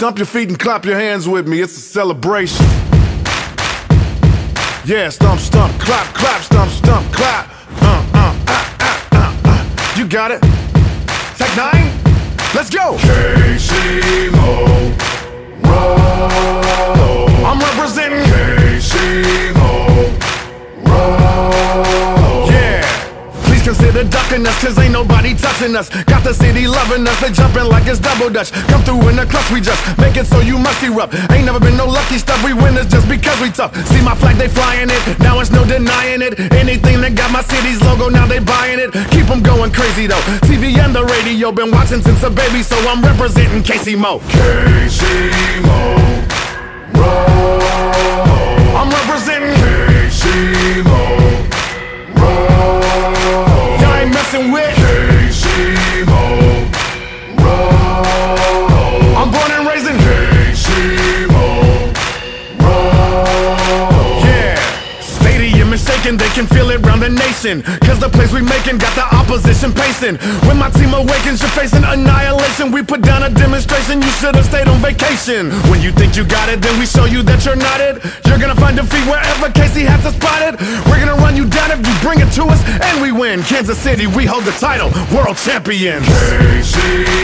stomp your feet and clap your hands with me. It's a celebration. Yeah, stomp, stomp, clap, clap, stomp, stomp, clap. You got it. Tech 9, let's go. KC-Mo, roll. I'm representing KC-Mo, roll. Yeah. Please consider ducking us, cause ain't nobody touching us. Got the city loving us, they jumping like it's double dutch. Come through in the clutch, we just make it so you must erupt. Ain't never been no lucky stuff, we winners just because we tough. See my flag, they flying it, now it's no denying it. Anything that got my city's logo, now they buying it. Keep them going crazy though, TV and the radio, been watching since a baby, so I'm representing KC-Mo. KC-Mo, roll. I'm representing KC-Mo, roll. Y'all ain't messing with KC-Mo, roll. I'm born and raised in KC-Mo, roll. Yeah, stadium is shaking, they can feel it round the nation. Cause the plays we making got the opposition pacing. When my team awakens, you're facing annihilation. We put down a demonstration, you should've stayed on vacation. When you think you got it, then we show you that you're not it. You're gonna find defeat wherever KC has to spot it. We're gonna run you down if you bring it to us, and we win. Kansas City, we hold the title, world champions. KC-Mo,